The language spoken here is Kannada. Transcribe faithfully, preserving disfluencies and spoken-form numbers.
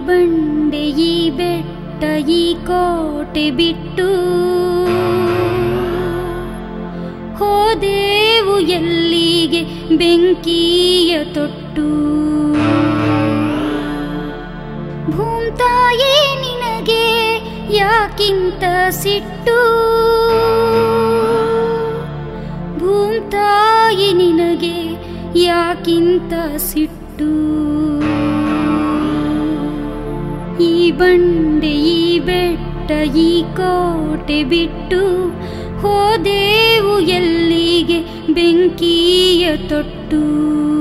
ಬಂಡೆ ಈ ಬೆಟ್ಟ ಈ ಕೋಟೆ ಬಿಟ್ಟು ಹೋದೆವು ಎಲ್ಲಿಗೆ ಬೆಂಕಿಯ ತೊಟ್ಟು. ಭೂಮ್ತಾಯಿ ನಿನಗೆ ಯಾಕಿಂತ ಸಿಟ್ಟು, ಭೂಮ್ತಾಯಿ ನಿನಗೆ ಯಾಕಿಂತ ಸಿಟ್ಟು. ಈ ಬಂಡೆ ಈ ಬೆಟ್ಟ ಈ ಕೋಟೆ ಬಿಟ್ಟು ಹೋದೆವು ಎಲ್ಲಿಗೆ ಬೆಂಕಿಯ ತೊಟ್ಟು.